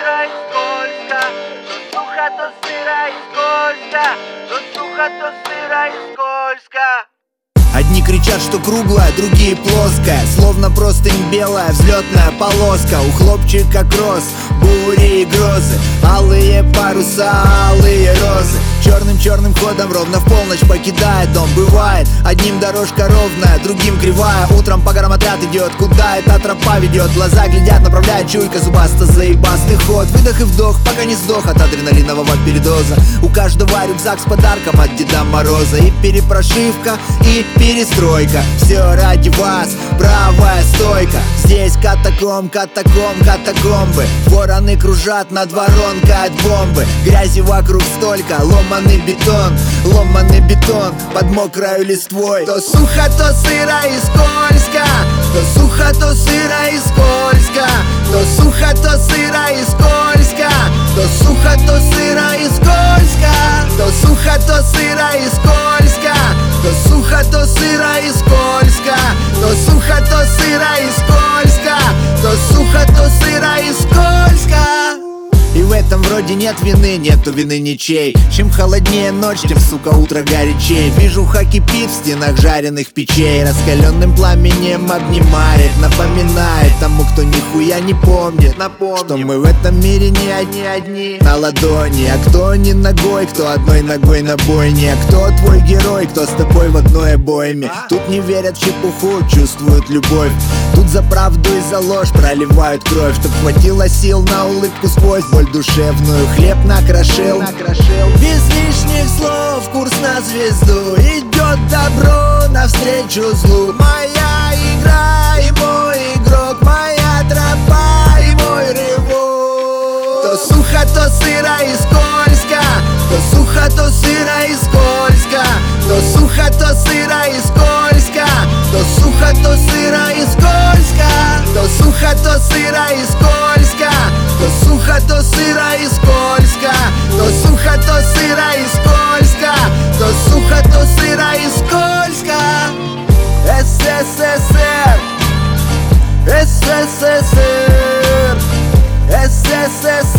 сыро и скользко, то сухо, то сыро и скользко, то сухо, то сыро и скользко. Одни кричат, что круглая, другие плоская, словно простынь белая взлетная полоска. У хлопчика кросс, бури и грозы, алые паруса, алые розы. Черным ходом ровно в полночь покидает дом. Бывает, одним дорожка ровная, другим кривая. Утром по горам отряд идет, куда эта тропа ведет. Глаза глядят, направляет чуйка зубаста, заебастый ход. Выдох и вдох, пока не сдох от адреналинового передоза. У каждого рюкзак с подарком от Деда Мороза. И перепрошивка, и перестройка. Все ради вас, правая стойка. Здесь катакомбы. Вороны кружат над воронкой от бомбы. Грязи вокруг столько, ломаный бетон под мокрою листвой. То сухо, то сыро и скользко, то сухо, то сыро и скользко, то сухо, то сыро и скользко, то сухо, то сыро и скользко, то сухо, то сыро и скользко, то сухо, то сыро и скользко, то сухо, то сыро и скользко, то сухо, то сыро и скользко. И в этом вроде нет вины, нету вины ничей. Чем холоднее ночь, тем, сука, утро горячей. Вижуха кипит в стенах жареных печей. Раскаленным пламенем обнимает, напоминает тому, кто нихуя не помнит, что мы в этом мире не одни на ладони. А кто не ногой, кто одной ногой на бойне. А кто твой герой, кто с тобой в одной обойме. Тут не верят в чепуху, чувствуют любовь. Тут за правду и за ложь проливают кровь. Чтоб хватило сил на улыбку сквозь боль душевную, хлеб накрошил. Без лишних слов, курс на звезду. Идет добро навстречу злу. Моя игра и мой игрок, моя тропа и мой рывок. То сухо, то сыро и скользко, то сухо, то сыро и скользко, то сухо, то сыро и скользко, то сухо, то сыро и скользко, то сухо, то сыро и скользко, то сухо, то сыро и скользко, то сухо, то сыро и скользко, то сухо, то сыро и скользко. СССР, СССР, СССР.